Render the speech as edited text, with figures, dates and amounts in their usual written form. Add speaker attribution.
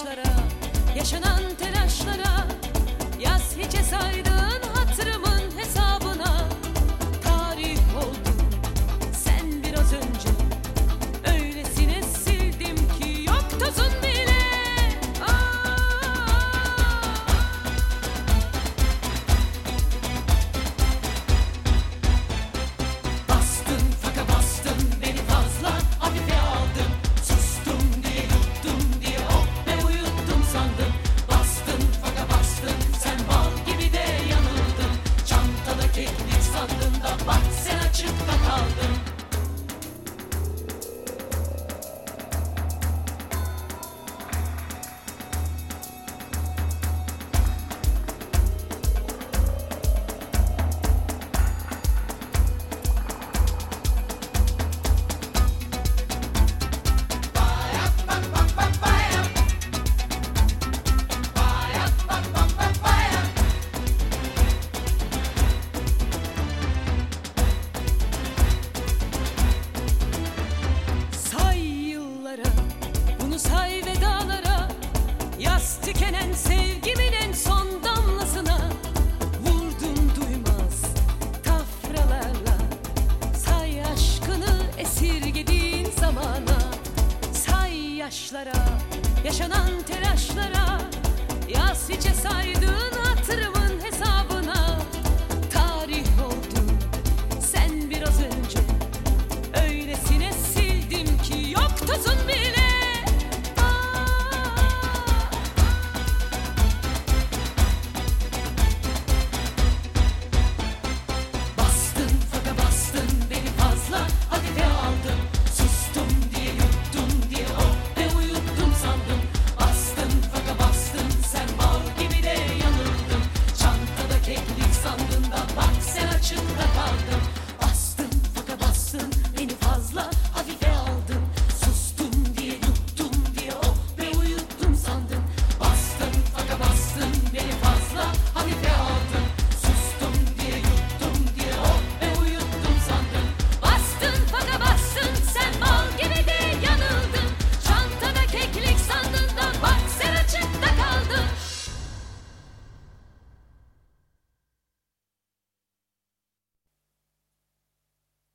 Speaker 1: yaşlara, yaşanan telaşlara, yaz hiçe saydığın hatırımın hesabına. Tarih oldun sen biraz önce, öylesine sildim ki yok tozun bile. Bastın faka bastın beni fazla hafife aldın. Sustum diye yuttum diye oh be uyuttum sandım. Bastın faka bastın sen bal gibi de yanıldın. Çantada keklik sandın da bak sen açıkta kaldın. Say yıllara, bunu say vedalara, yaz tükenen sevgimin en son damlasına. Vurdum duymaz tafralarla, say aşkını esirgediğin zamana. Say yaşlara, yaşanan telaşlara, yaz hiçe saydığın hatırımı